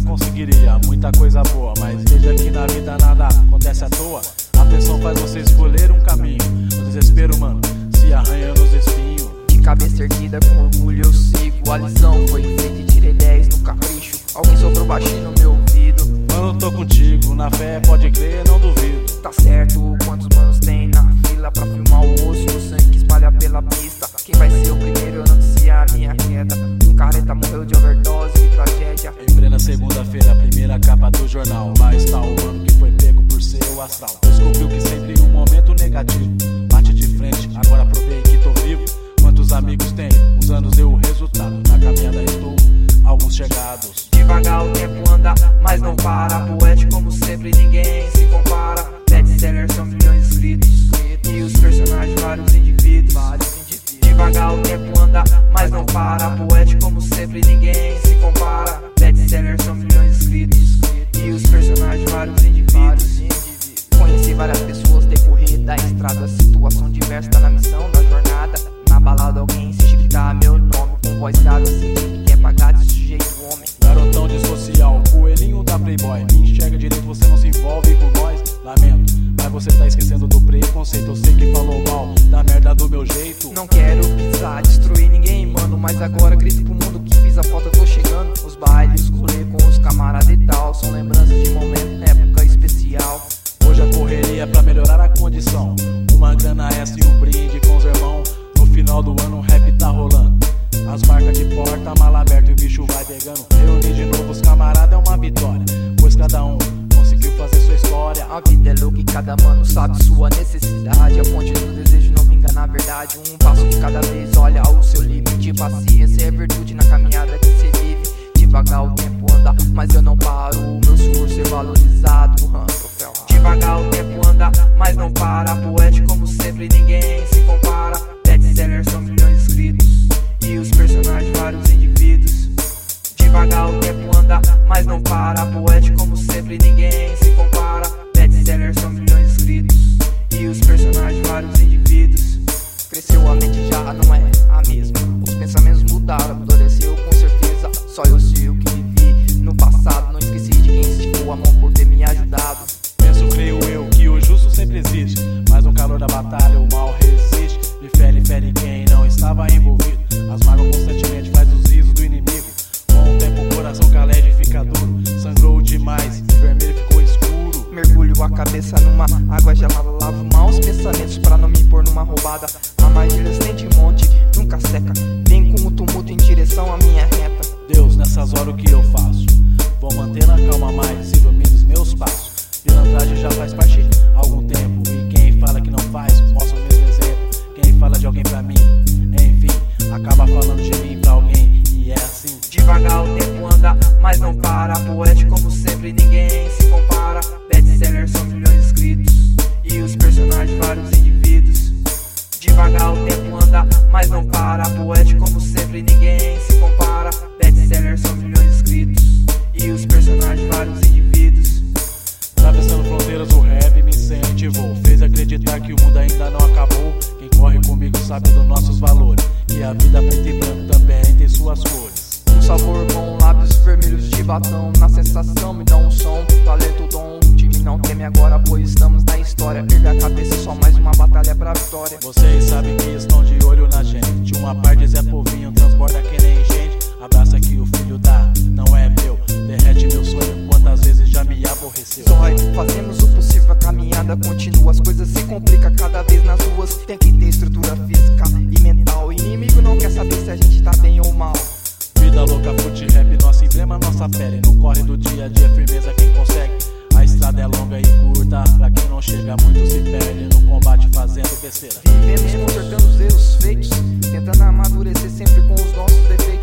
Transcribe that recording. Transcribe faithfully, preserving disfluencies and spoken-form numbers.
conseguiria muita coisa boa, mas veja que na vida nada acontece à toa. A pressão faz você escolher um caminho, o desespero, mano, se arranha nos espinhos. De cabeça erguida com orgulho eu sigo, a lição foi feita e tirei dez no capricho. Alguém soprou baixinho no meu ouvido. Mano, tô contigo, na fé pode crer, não duvido. Tá certo, quantos manos tem na fila pra filmar o osso e o sangue que espalha pela pista. Quem vai ser o primeiro a noticiar a minha queda? Um careta morreu de overdose, que tragédia. Em plena segunda-feira, a primeira capa do jornal. Lá está o mano que foi pego por seu astral. Descobriu que sempre em um momento negativo bate de frente, agora provei que tô vivo. Quantos amigos tem? Uns anos deu o resultado. Na caminhada estou, alguns chegados. Devagar o tempo anda, mas não para. Poético como sempre, ninguém se compara. Best-seller são milhões de inscritos e os personagens vários indivíduos. Devagar o tempo anda, mas não para. Poético como sempre, ninguém se compara. Best-seller são milhões de inscritos e os personagens vários indivíduos. Conheci várias pessoas decorrer da estrada, situação diversa, tá na missão da jornada. Na balada alguém insiste gritar meu nome com voz grave, assim que quer pagar de sujeito homem. Garotão de social, coelhinho da Playboy. Me enxerga direito, você não se envolve com nós. Lamento, mas você tá esquecendo do preconceito. Eu sei que falou mal da merda do meu jeito. Não quero pisar, destruir ninguém, mano, mas agora grito pro mundo que fiz a foto, eu tô chegando. Os bailes, os rolê com os camaradas e tal, são lembranças de momento, época especial. Hoje a correria pra melhorar a condição, uma grana extra e um brinde com os irmãos. No final do ano o rap tá rolando, as marcas de porta, mala aberta e o bicho vai pegando. Reunir de novo os camaradas é uma vitória, pois cada um conseguiu fazer sua história. A vida é louca e cada mano sabe sua necessidade. A ponte do desejo não vinga na verdade. Um passo de cada vez, olha o seu limite. Paciência é virtude na caminhada que cê vive. Devagar o tempo anda, mas eu não paro. O meu esforço é valorizado, hum, troféu. Devagar o tempo anda, mas não para. Poético como sempre, ninguém se compara. Best-seller são milhões de inscritos e os personagens vários indivíduos. Devagar o tempo anda, mas não para. Poético como sempre, ninguém se compara. Best-seller são milhões de inscritos e os personagens vários indivíduos. Cresceu a mente, já não é a mesma. Os pensamentos mudaram, amadureceu com certeza. Só eu sei o que vivi no passado. Não esqueci de quem esticou a mão por ter me ajudado. Penso, creio eu, que o justo sempre existe, mas no calor da batalha o mal resiste. E fere, fere quem não estava envolvido. As mágoas constantemente faz os risos do inimigo. Com o tempo o coração calede fica duro. Sangrou demais, o vermelho ficou escuro. Mergulho a cabeça numa água gelada, lavo mal os pensamentos pra não me pôr numa roubada. Armadilhas tem de monte, nunca seca. Vem com o tumulto em direção à minha reta. Deus, nessas horas o que eu faço? Vou manter a calma mais, ilumine os meus passos. Pilantragem já faz parte há algum tempo, e quem fala que não faz, mostra o mesmo exemplo. Quem fala de alguém pra mim, enfim, acaba falando de mim pra alguém, e é assim. Devagar o tempo anda, mas não para. Poético como sempre, ninguém se compara. Best-seller são milhões de inscritos e os personagens vários indivíduos. Devagar o tempo anda, mas não para. Poético como sempre, ninguém se compara. Best-seller são milhões de inscritos e os personagens vários indivíduos. Atravessando fronteiras o rap me incentivou, fez acreditar que o mundo ainda não acabou. Quem corre comigo sabe dos nossos valores, e a vida preta e branca também tem suas cores. Um sabor bom, lábios vermelhos de batom. Na sensação me dá um som, talento, dom. O time não teme agora, pois estamos na história. Erga a cabeça, só mais uma batalha pra vitória. Vocês sabem que estão de olho na gente. Uma parte Zé Povinho transborda que nem gente. Abraça que o filho dá, não é meu. Derrete meu sonho, quantas vezes já me aborreceu. Zói, fazemos o possível, a caminhada continua. As coisas se complicam cada vez nas ruas. Tem que ter estrutura física e mental. O inimigo não quer saber se a gente tá bem ou mal. Vida louca, foot rap, nosso emblema, nossa pele. No corre do dia a dia, firmeza quem consegue. A estrada é longa e curta, pra quem não chega muito se perde no combate fazendo besteira. Vivemos consertando os erros feitos, tentando amadurecer sempre com os nossos defeitos.